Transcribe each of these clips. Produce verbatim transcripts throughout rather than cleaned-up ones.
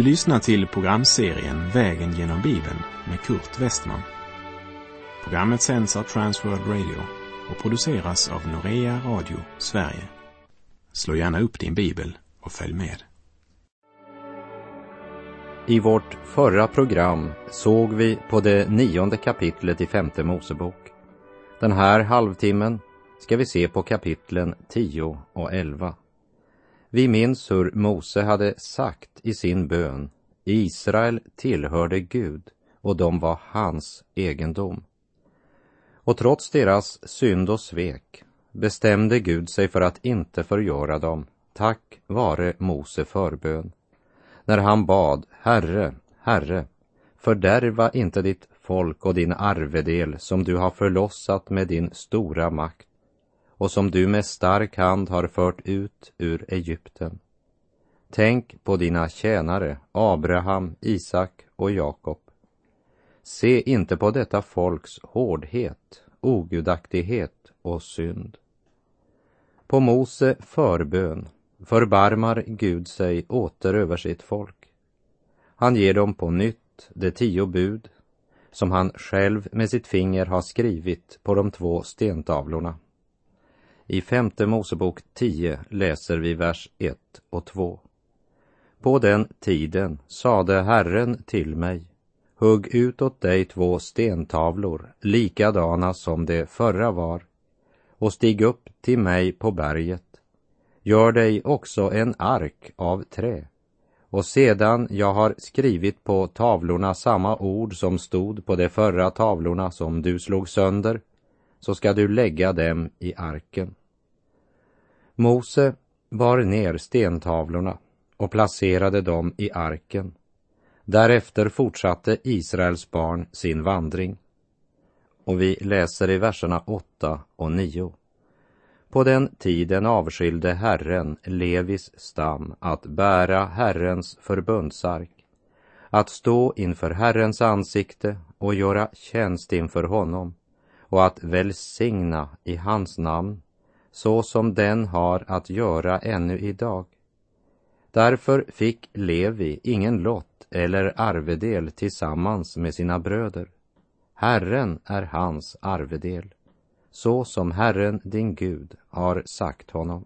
Du lyssnar till programserien Vägen genom Bibeln med Kurt Westman. Programmet sänds av Transworld Radio och produceras av Norea Radio Sverige. Slå gärna upp din bibel och följ med. I vårt förra program såg vi på det nionde kapitlet i femte Mosebok. Den här halvtimmen ska vi se på kapitlen tio och elva. Vi minns hur Mose hade sagt i sin bön: Israel tillhörde Gud och de var hans egendom. Och trots deras synd och svek bestämde Gud sig för att inte förgöra dem, tack vare Mose förbön. När han bad: Herre, Herre, fördärva inte ditt folk och din arvedel som du har förlossat med din stora makt och som du med stark hand har fört ut ur Egypten. Tänk på dina tjänare, Abraham, Isak och Jakob. Se inte på detta folks hårdhet, ogudaktighet och synd. På Mose förbön förbarmar Gud sig åter över sitt folk. Han ger dem på nytt de tio bud som han själv med sitt finger har skrivit på de två stentavlorna. I femte Mosebok tio läser vi vers ett och två. På den tiden sade Herren till mig: hugg ut åt dig två stentavlor, likadana som det förra var, och stig upp till mig på berget. Gör dig också en ark av trä, och sedan jag har skrivit på tavlorna samma ord som stod på de förra tavlorna som du slog sönder, så ska du lägga dem i arken. Mose bar ner stentavlorna och placerade dem i arken. Därefter fortsatte Israels barn sin vandring. Och vi läser i verserna åtta och nio. På den tiden avskilde Herren Levis stam att bära Herrens förbundsark, att stå inför Herrens ansikte och göra tjänst inför honom, och att välsigna i hans namn, så som den har att göra ännu idag. Därför fick Levi ingen lott eller arvedel tillsammans med sina bröder. Herren är hans arvedel, så som Herren din Gud har sagt honom.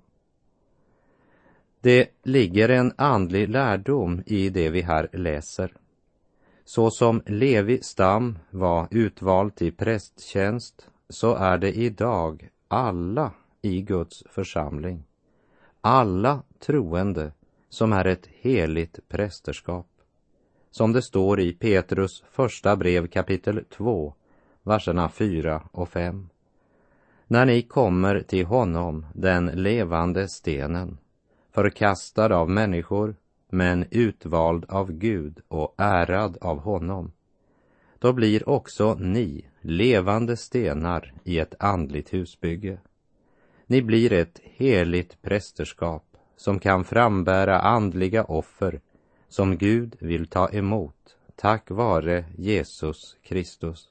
Det ligger en andlig lärdom i det vi här läser. Så som Levi stam var utvald till prästtjänst, så är det idag alla i Guds församling, alla troende, som är ett heligt prästerskap. Som det står i Petrus första brev kapitel två, verserna fyra och fem. När ni kommer till honom, den levande stenen, förkastad av människor, men utvald av Gud och ärad av honom, då blir också ni levande stenar i ett andligt husbygge. Ni blir ett heligt prästerskap som kan frambära andliga offer som Gud vill ta emot tack vare Jesus Kristus.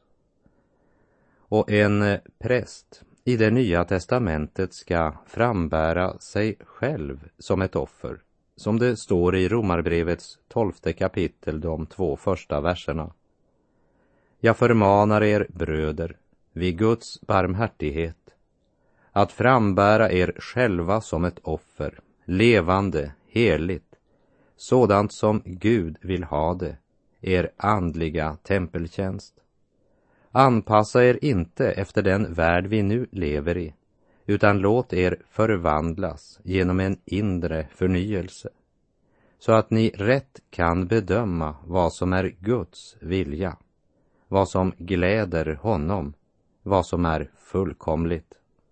Och en präst i det nya testamentet ska frambära sig själv som ett offer, som det står i Romarbrevets tolfte kapitel, de två första verserna. Jag förmanar er bröder vid Guds barmhärtighet att frambära er själva som ett offer, levande, heligt, sådant som Gud vill ha det, er andliga tempeltjänst. Anpassa er inte efter den värld vi nu lever i, utan låt er förvandlas genom en inre förnyelse, så att ni rätt kan bedöma vad som är Guds vilja, vad som gläder honom, vad som är fullkomligt.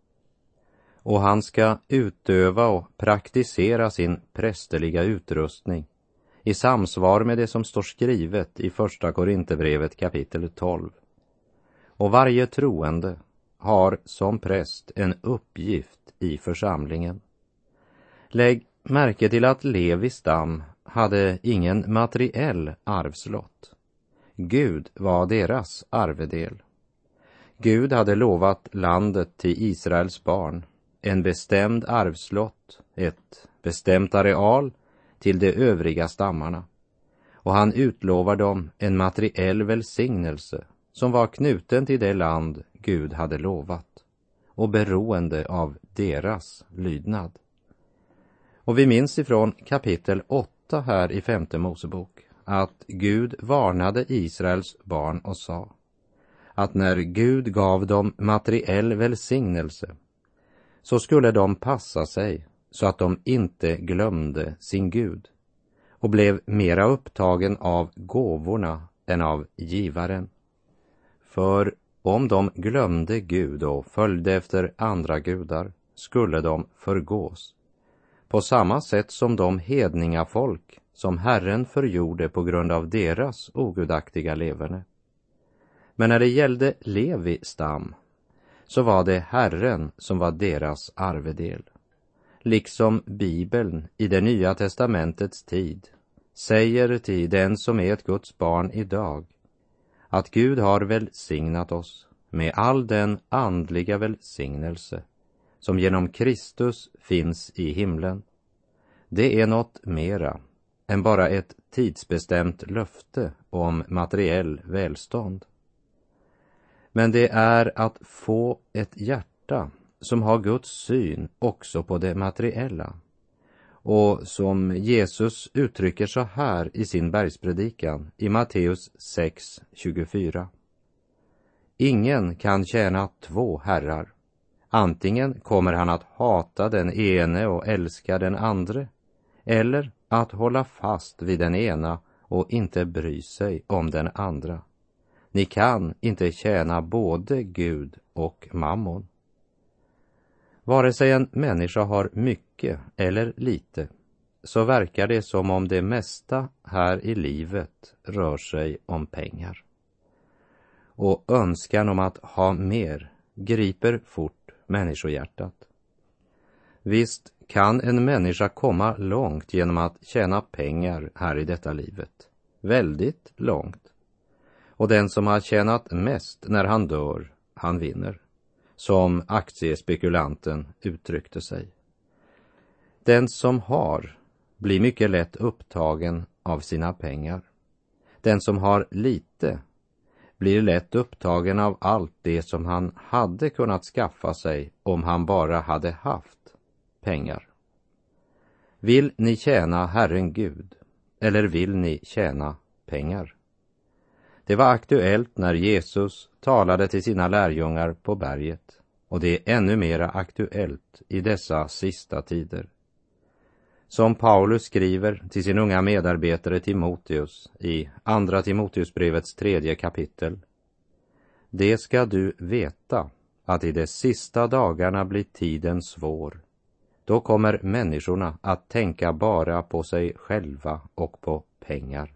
Och han ska utöva och praktisera sin prästerliga utrustning i samsvar med det som står skrivet i första Korinthierbrevet kapitel tolv. Och varje troende har som präst en uppgift i församlingen. Lägg märke till att Levi stam hade ingen materiell arvslott. Gud var deras arvedel. Gud hade lovat landet till Israels barn, en bestämd arvslott, ett bestämt areal till de övriga stammarna. och han utlovar dem en materiell välsignelse som var knuten till det land Gud hade lovat och beroende av deras lydnad. Och vi minns ifrån kapitel åtta här i femte Mosebok att Gud varnade Israels barn och sa att när Gud gav dem materiell välsignelse så skulle de passa sig så att de inte glömde sin Gud och blev mera upptagen av gåvorna än av givaren. För om de glömde Gud och följde efter andra gudar skulle de förgås, på samma sätt som de hedningafolk som Herren förgjorde på grund av deras ogudaktiga leverne. Men när det gällde Levi stam så var det Herren som var deras arvedel. Liksom Bibeln i det nya testamentets tid säger till den som är ett Guds barn idag att Gud har välsignat oss med all den andliga välsignelse som genom Kristus finns i himlen. Det är något mera än bara ett tidsbestämt löfte om materiell välstånd. Men det är att få ett hjärta som har Guds syn också på det materiella. Och som Jesus uttrycker så här i sin bergspredikan i Matteus sex tjugofyra. Ingen kan tjäna två herrar. Antingen kommer han att hata den ene och älska den andre, eller att hålla fast vid den ena och inte bry sig om den andra. Ni kan inte tjäna både Gud och mammon. Vare sig en människa har mycket eller lite, så verkar det som om det mesta här i livet rör sig om pengar. Och önskan om att ha mer griper fort människohjärtat. Visst kan en människa komma långt genom att tjäna pengar här i detta livet. Väldigt långt. Och den som har tjänat mest när han dör, han vinner. Som aktiespekulanten uttryckte sig. Den som har blir mycket lätt upptagen av sina pengar. Den som har lite blir lätt upptagen av allt det som han hade kunnat skaffa sig om han bara hade haft pengar. Vill ni tjäna Herren Gud eller vill ni tjäna pengar? Det var aktuellt när Jesus talade till sina lärjungar på berget, och det är ännu mera aktuellt i dessa sista tider. Som Paulus skriver till sin unga medarbetare Timoteus i andra Timoteusbrevets tredje kapitel. Det ska du veta att i de sista dagarna blir tiden svår. Då kommer människorna att tänka bara på sig själva och på pengar.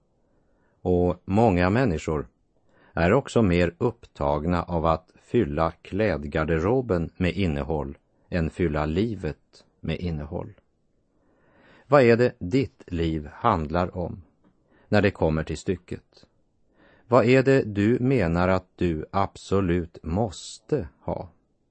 Och många människor är också mer upptagna av att fylla klädgarderoben med innehåll än fylla livet med innehåll. Vad är det ditt liv handlar om när det kommer till stycket? Vad är det du menar att du absolut måste ha?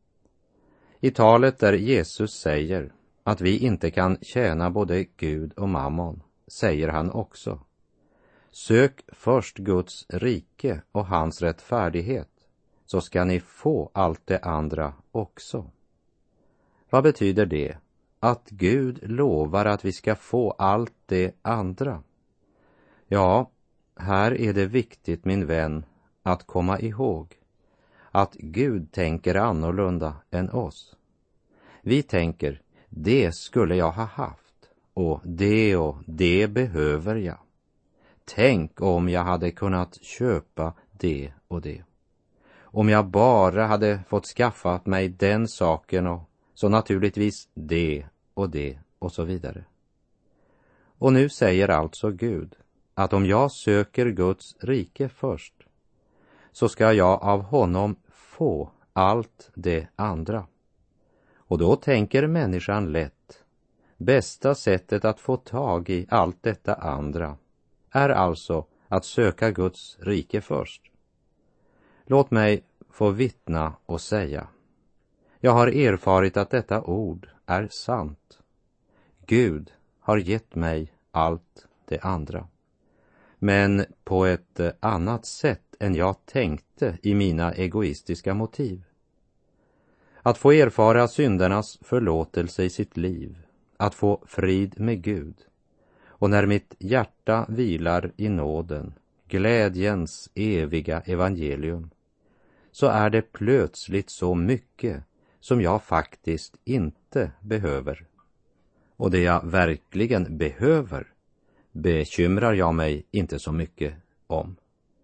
I talet där Jesus säger att vi inte kan tjäna både Gud och mammon, säger han också: sök först Guds rike och hans rättfärdighet, så ska ni få allt det andra också. Vad betyder det? Att Gud lovar att vi ska få allt det andra? Ja, här är det viktigt, min vän, att komma ihåg att Gud tänker annorlunda än oss. Vi tänker, det skulle jag ha haft, och det och det behöver jag. Tänk om jag hade kunnat köpa det och det. Om jag bara hade fått skaffat mig den saken och så naturligtvis det och det och så vidare. Och nu säger alltså Gud att om jag söker Guds rike först, så ska jag av honom få allt det andra. Och då tänker människan lätt, bästa sättet att få tag i allt detta andra är alltså att söka Guds rike först. Låt mig få vittna och säga, jag har erfarit att detta ord är sant. Gud har gett mig allt det andra. men på ett annat sätt än jag tänkte i mina egoistiska motiv. Att få erfara syndernas förlåtelse i sitt liv, att få frid med Gud, och när mitt hjärta vilar i nåden, glädjens eviga evangelium, så är det plötsligt så mycket som jag faktiskt inte behöver. Och det jag verkligen behöver bekymrar jag mig inte så mycket om.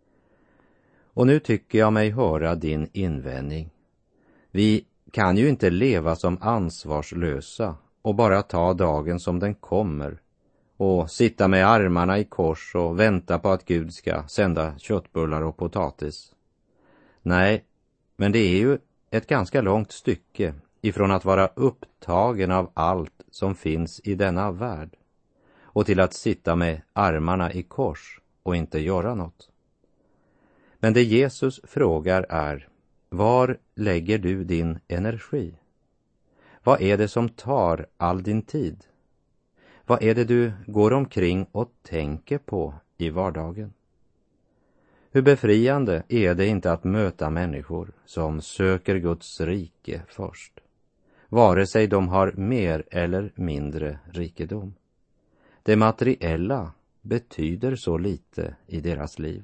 Och nu tycker jag mig höra din invändning. Vi kan ju inte leva som ansvarslösa och bara ta dagen som den kommer och sitta med armarna i kors och vänta på att Gud ska sända köttbullar och potatis. Nej, men det är ju ett ganska långt stycke ifrån att vara upptagen av allt som finns i denna värld och till att sitta med armarna i kors och inte göra något. Men det Jesus frågar är: var lägger du din energi? Vad är det som tar all din tid? Vad är det du går omkring och tänker på i vardagen? Hur befriande är det inte att möta människor som söker Guds rike först, vare sig de har mer eller mindre rikedom. Det materiella betyder så lite i deras liv.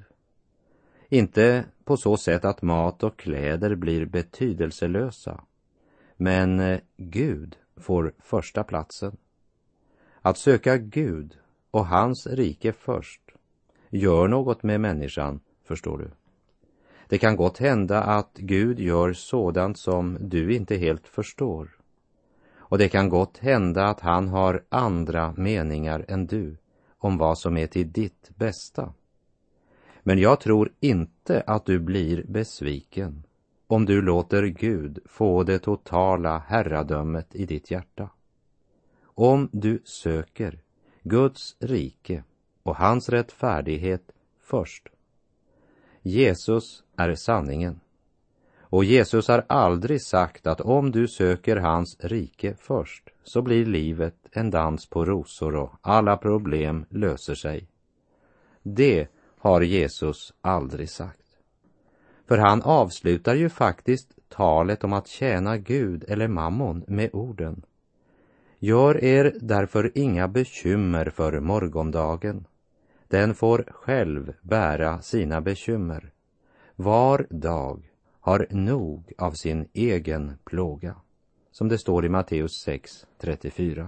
Inte på så sätt att mat och kläder blir betydelselösa, men Gud får första platsen. Att söka Gud och hans rike först gör något med människan, förstår du. Det kan gott hända att Gud gör sådant som du inte helt förstår. Och det kan gott hända att han har andra meningar än du om vad som är till ditt bästa. Men jag tror inte att du blir besviken om du låter Gud få det totala herradömet i ditt hjärta. Om du söker Guds rike och hans rättfärdighet först. Jesus är sanningen. Och Jesus har aldrig sagt att om du söker hans rike först så blir livet en dans på rosor och alla problem löser sig. Det har Jesus aldrig sagt. För han avslutar ju faktiskt talet om att tjäna Gud eller mammon med orden: gör er därför inga bekymmer för morgondagen. Den får själv bära sina bekymmer. Var dag har nog av sin egen plåga. Som det står i Matteus sex trettiofyra.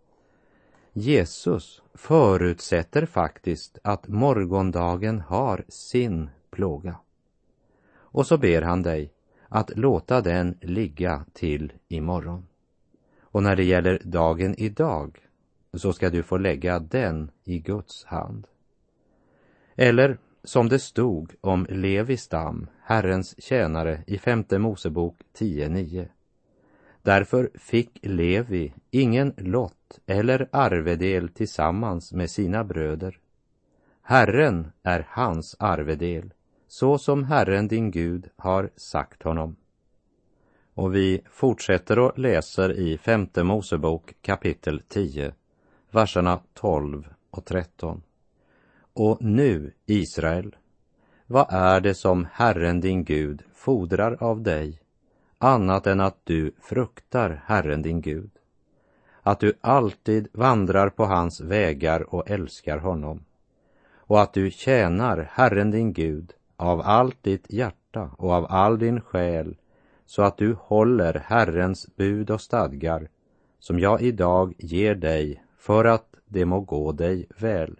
Jesus förutsätter faktiskt att morgondagen har sin plåga. Och så ber han dig att låta den ligga till imorgon. Och när det gäller dagen idag så ska du få lägga den i Guds hand. Eller som det stod om Levi stam, Herrens tjänare, i femte Mosebok tio nio. Därför fick Levi ingen lott eller arvedel tillsammans med sina bröder. Herren är hans arvedel, så som Herren din Gud har sagt honom. Och vi fortsätter och läser i femte Mosebok kapitel tio, verserna tolv och tretton. Och nu, Israel, vad är det som Herren din Gud fordrar av dig, annat än att du fruktar Herren din Gud, att du alltid vandrar på hans vägar och älskar honom, och att du tjänar Herren din Gud av allt ditt hjärta och av all din själ, så att du håller Herrens bud och stadgar, som jag idag ger dig, för att det må gå dig väl.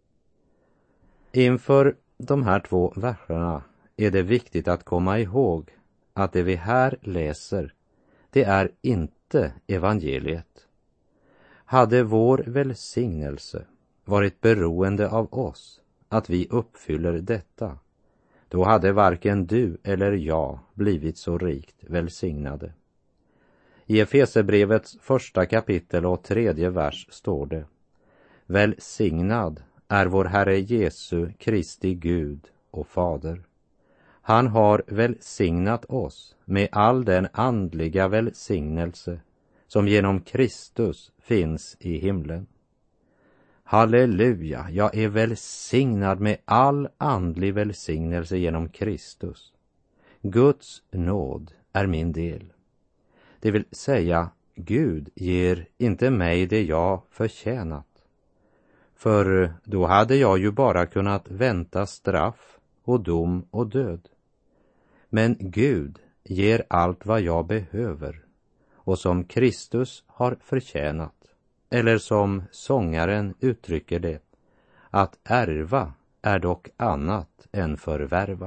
Inför de här två verserna är det viktigt att komma ihåg att det vi här läser, det är inte evangeliet. Hade vår välsignelse varit beroende av oss, att vi uppfyller detta, då hade varken du eller jag blivit så rikt välsignade. I Efeserbrevets första kapitel och tredje vers står det: välsignad är vår Herre Jesu Kristi Gud och Fader. Han har välsignat oss med all den andliga välsignelse som genom Kristus finns i himlen. Halleluja, jag är välsignad med all andlig välsignelse genom Kristus. Guds nåd är min del. Det vill säga, Gud ger inte mig det jag förtjänat. För då hade jag ju bara kunnat vänta straff och dom och död. Men Gud ger allt vad jag behöver och som Kristus har förtjänat. Eller som sångaren uttrycker det, att ärva är dock annat än förvärva.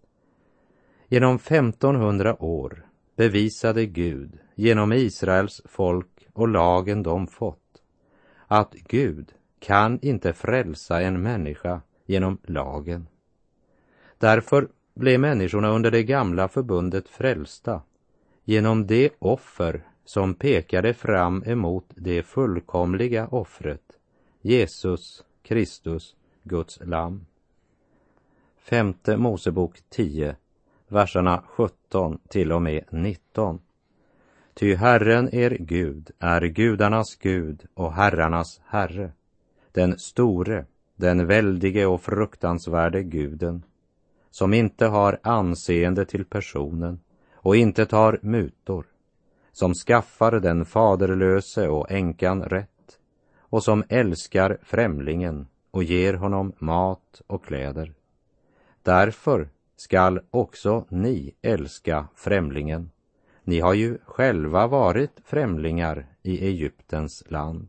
Genom femtonhundra år bevisade Gud genom Israels folk och lagen de fått att Gud kan inte frälsa en människa genom lagen. Därför blev människorna under det gamla förbundet frälsta genom det offer som pekade fram emot det fullkomliga offret, Jesus Kristus, Guds lamm. Femte Mosebok tio, verserna sjutton till och med nitton. Ty Herren er Gud är gudarnas Gud och herrarnas Herre, den store, den väldige och fruktansvärde Guden, som inte har anseende till personen och inte tar mutor, som skaffar den faderlöse och änkan rätt och som älskar främlingen och ger honom mat och kläder. Därför skall också ni älska främlingen. Ni har ju själva varit främlingar i Egyptens land.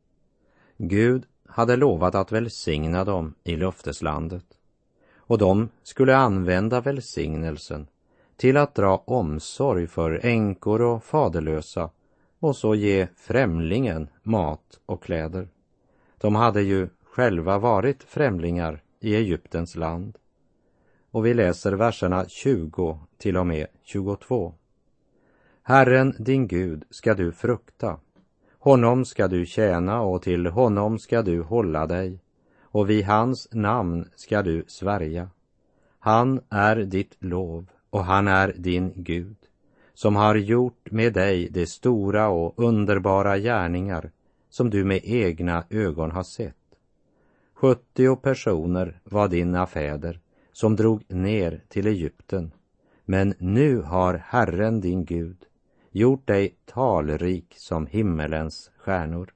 Gud hade lovat att välsigna dem i löfteslandet, och de skulle använda välsignelsen till att dra omsorg för änkor och faderlösa och så ge främlingen mat och kläder. De hade ju själva varit främlingar i Egyptens land. Och vi läser verserna tjugo till och med tjugotvå. Herren din Gud ska du frukta, honom ska du tjäna och till honom ska du hålla dig, och vid hans namn ska du svärja. Han är ditt lov och han är din Gud, som har gjort med dig de stora och underbara gärningar som du med egna ögon har sett. sjuttio personer var dina fäder som drog ner till Egypten, men nu har Herren din Gud gjort dig talrik som himmelens stjärnor.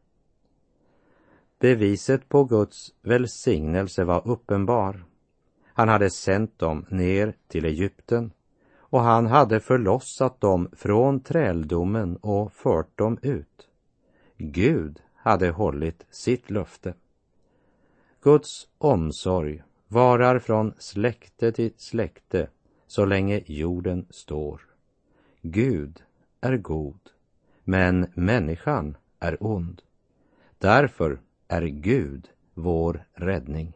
Beviset på Guds välsignelse var uppenbar. Han hade sänt dem ner till Egypten, och han hade förlossat dem från träldomen och fört dem ut. Gud hade hållit sitt löfte. Guds omsorg varar från släkte till släkte så länge jorden står. Gud är god, men människan är ond. Därför är Gud vår räddning.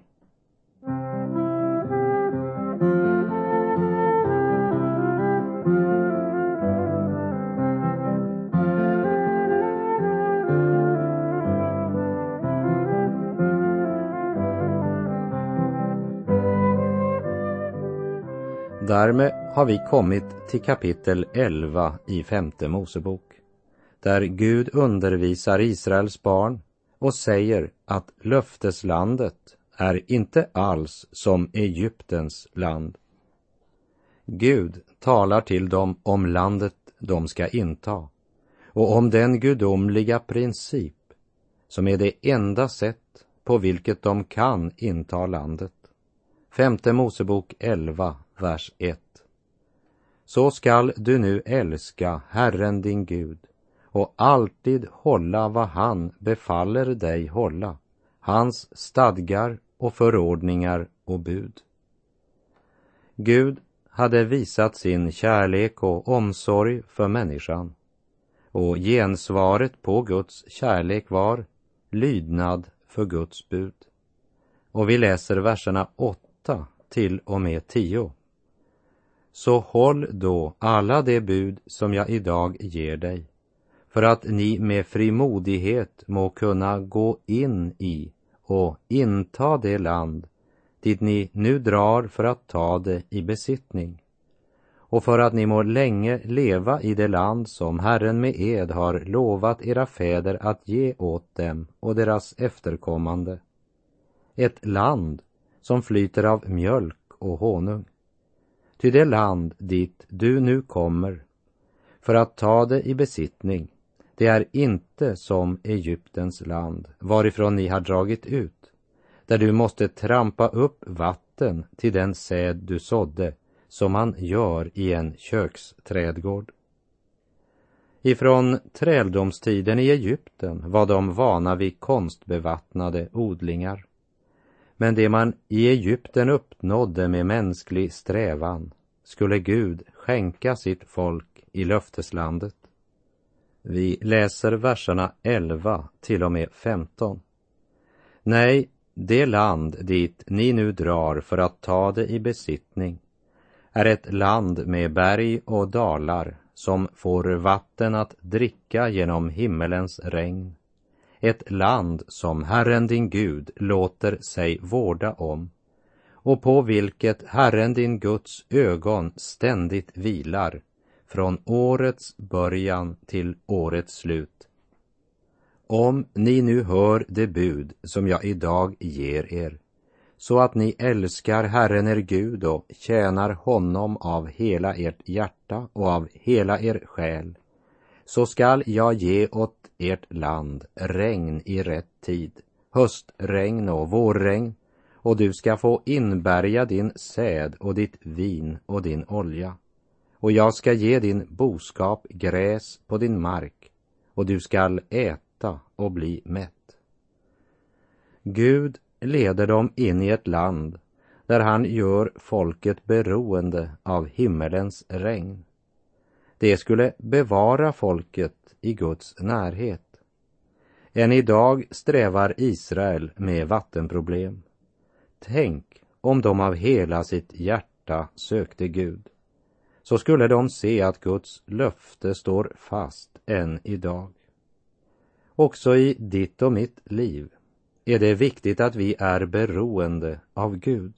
Därmed har vi kommit till kapitel elva i femte Mosebok, där Gud undervisar Israels barn och säger att löfteslandet är inte alls som Egyptens land. Gud talar till dem om landet de ska inta och om den gudomliga princip som är det enda sätt på vilket de kan inta landet. Femte Mosebok elva, vers ett. Så skall du nu älska Herren din Gud och alltid hålla vad han befaller dig hålla, hans stadgar och förordningar och bud. Gud hade visat sin kärlek och omsorg för människan, och gensvaret på Guds kärlek var lydnad för Guds bud. Och vi läser verserna åtta till och med tio. Så håll då alla de bud som jag idag ger dig, för att ni med frimodighet må kunna gå in i och inta det land dit ni nu drar för att ta det i besittning, och för att ni må länge leva i det land som Herren med ed har lovat era fäder att ge åt dem och deras efterkommande, ett land som flyter av mjölk och honung. Ty det land dit du nu kommer för att ta det i besittning, det är inte som Egyptens land, varifrån ni har dragit ut, där du måste trampa upp vatten till den säd du sådde, som man gör i en köksträdgård. Ifrån träldomstiden i Egypten var de vana vid konstbevattnade odlingar. Men det man i Egypten uppnådde med mänsklig strävan skulle Gud skänka sitt folk i löfteslandet. Vi läser verserna elva till och med femton. Nej, det land dit ni nu drar för att ta det i besittning är ett land med berg och dalar som får vatten att dricka genom himmelens regn. Ett land som Herren din Gud låter sig vårda om och på vilket Herren din Guds ögon ständigt vilar från årets början till årets slut. Om ni nu hör det bud som jag idag ger er, så att ni älskar Herren er Gud och tjänar honom av hela ert hjärta och av hela er själ, så skall jag ge åt ert land regn i rätt tid, höstregn och vårregn, och du ska få inbärga din säd och ditt vin och din olja. Och jag ska ge din boskap gräs på din mark, och du skall äta och bli mätt. Gud leder dem in i ett land där han gör folket beroende av himmelens regn. Det skulle bevara folket i Guds närhet. Än idag strävar Israel med vattenproblem. Tänk om de av hela sitt hjärta sökte Gud. Så skulle de se att Guds löfte står fast än idag. Också i ditt och mitt liv är det viktigt att vi är beroende av Gud.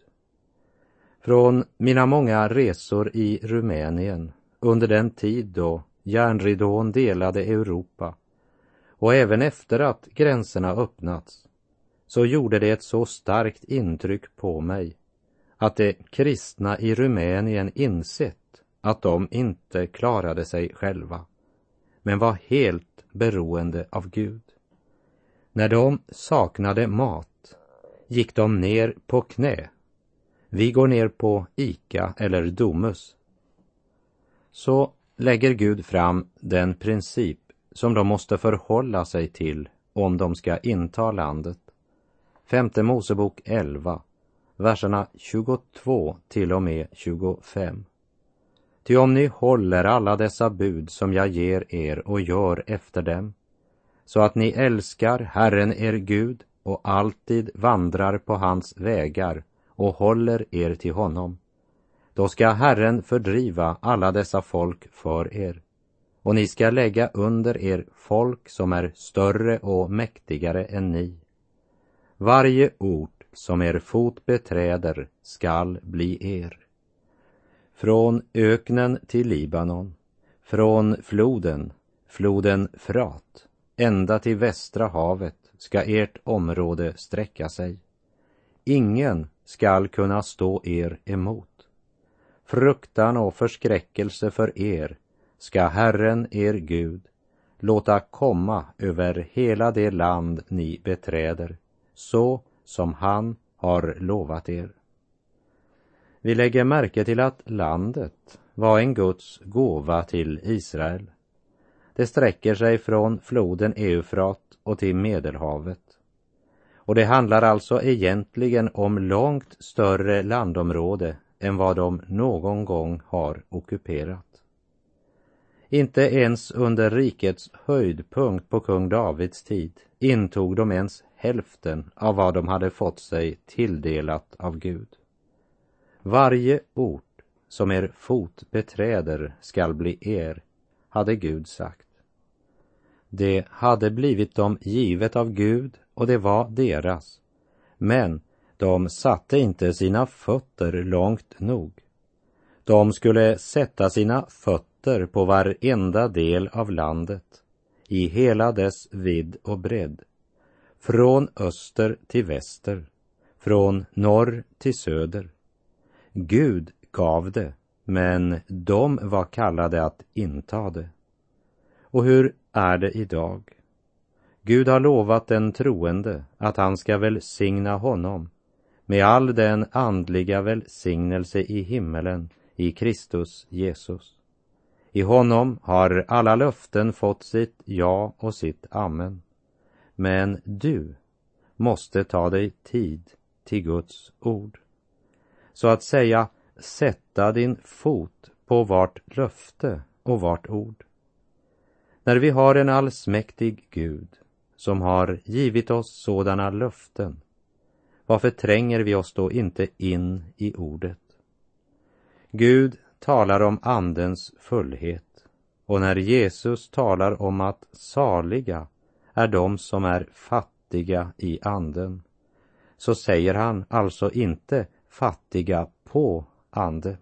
Från mina många resor i Rumänien under den tid då järnridån delade Europa och även efter att gränserna öppnats, så gjorde det ett så starkt intryck på mig att de kristna i Rumänien insett att de inte klarade sig själva, men var helt beroende av Gud. När de saknade mat gick de ner på knä. Vi går ner på Ica eller Domus. Så lägger Gud fram den princip som de måste förhålla sig till om de ska inta landet. Femte Mosebok elva, verserna tjugotvå till och med tjugofem. Ty om ni håller alla dessa bud som jag ger er och gör efter dem, så att ni älskar Herren er Gud och alltid vandrar på hans vägar och håller er till honom, då ska Herren fördriva alla dessa folk för er, och ni ska lägga under er folk som är större och mäktigare än ni. Varje ort som er fot beträder skall bli er. Från öknen till Libanon, från floden, floden Frat, ända till västra havet ska ert område sträcka sig. Ingen skall kunna stå er emot. Fruktan och förskräckelse för er ska Herren er Gud låta komma över hela det land ni beträder, så som han har lovat er. Vi lägger märke till att landet var en Guds gåva till Israel. Det sträcker sig från floden Eufrat och till Medelhavet. Och det handlar alltså egentligen om långt större landområde än vad de någon gång har ockuperat. Inte ens under rikets höjdpunkt på kung Davids tid intog de ens hälften av vad de hade fått sig tilldelat av Gud. Varje ort som er fot beträder skall bli er, hade Gud sagt. Det hade blivit dem givet av Gud och det var deras. Men de satte inte sina fötter långt nog. De skulle sätta sina fötter på varenda del av landet, i hela dess vidd och bredd, från öster till väster, från norr till söder. Gud gav det, men de var kallade att inta det. Och hur är det idag? Gud har lovat den troende att han ska välsigna honom med all den andliga välsignelse i himmelen i Kristus Jesus. I honom har alla löften fått sitt ja och sitt amen. Men du måste ta dig tid till Guds ord. Så att säga, sätta din fot på vart löfte och vart ord. När vi har en allsmäktig Gud som har givit oss sådana löften, varför tränger vi oss då inte in i ordet? Gud talar om andens fullhet, och när Jesus talar om att saliga är de som är fattiga i anden, så säger han alltså inte fattiga på ande.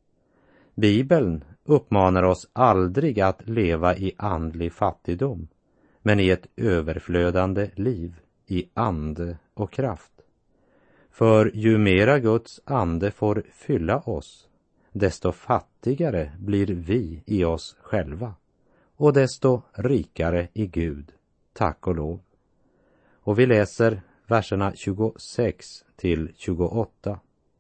Bibeln uppmanar oss aldrig att leva i andlig fattigdom, men i ett överflödande liv i ande och kraft. För ju mera Guds ande får fylla oss, desto fattigare blir vi i oss själva, och desto rikare i Gud, tack och lov. Och vi läser verserna tjugosex till tjugoåtta.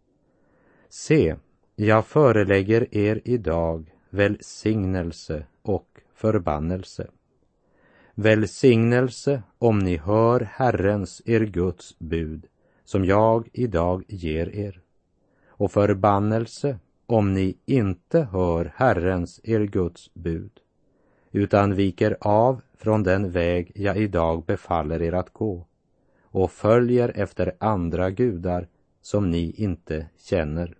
Se, jag förelägger er idag välsignelse och förbannelse. Välsignelse om ni hör Herrens, er Guds bud, som jag idag ger er. Och förbannelse om ni inte hör Herrens, er Guds bud, utan viker av från den väg jag idag befaller er att gå, och följer efter andra gudar som ni inte känner.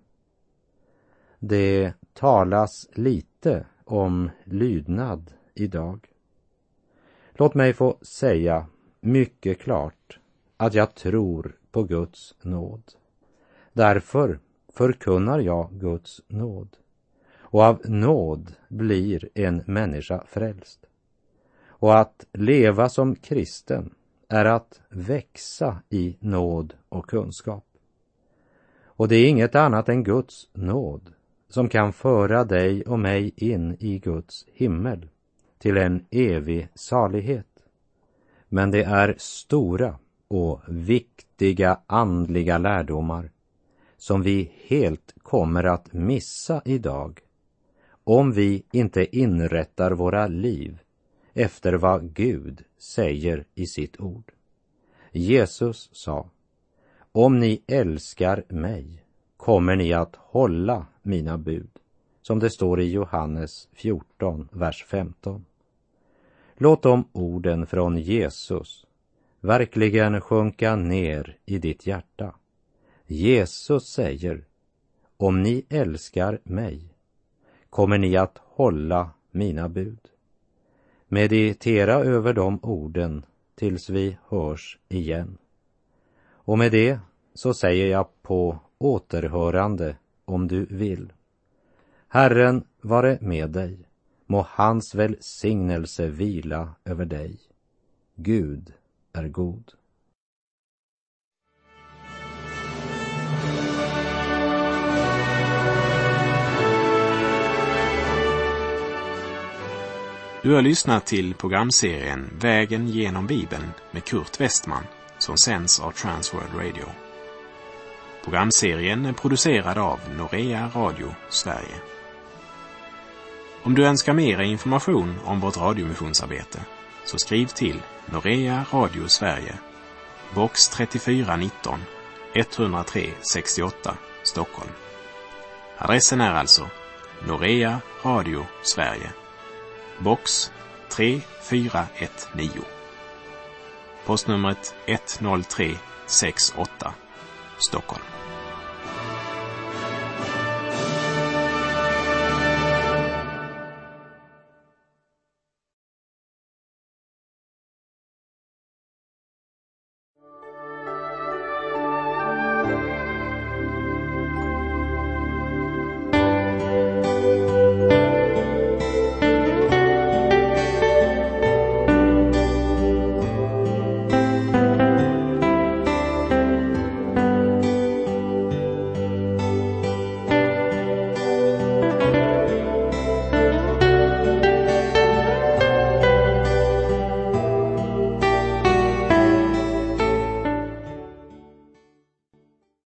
Det talas lite om lydnad idag. Låt mig få säga mycket klart att jag tror på Guds nåd. Därför förkunnar jag Guds nåd. Och av nåd blir en människa frälst. Och att leva som kristen är att växa i nåd och kunskap. Och det är inget annat än Guds nåd som kan föra dig och mig in i Guds himmel till en evig salighet. Men det är stora och viktiga andliga lärdomar som vi helt kommer att missa idag om vi inte inrättar våra liv efter vad Gud säger i sitt ord. Jesus sa: om ni älskar mig kommer ni att hålla mina bud, som det står i Johannes fjorton, vers femton. Låt de orden från Jesus verkligen sjunka ner i ditt hjärta. Jesus säger: om ni älskar mig kommer ni att hålla mina bud. Meditera över de orden tills vi hörs igen. Och med det så säger jag på återhörande om du vill. Herren vare med dig. Må hans välsignelse vila över dig. Gud är god. Du har lyssnat till programserien Vägen genom Bibeln med Kurt Westman, som sänds av Transworld Radio. Programserien är producerad av Norea Radio Sverige. Om du önskar mer information om vårt radiomissionsarbete, så skriv till Norea Radio Sverige, box trettiofyra nitton, etthundratre sextioåtta, Stockholm. Adressen är alltså Norea Radio Sverige, box tre fyra ett nio. Postnumret ett noll tre sex åtta, Stockholm.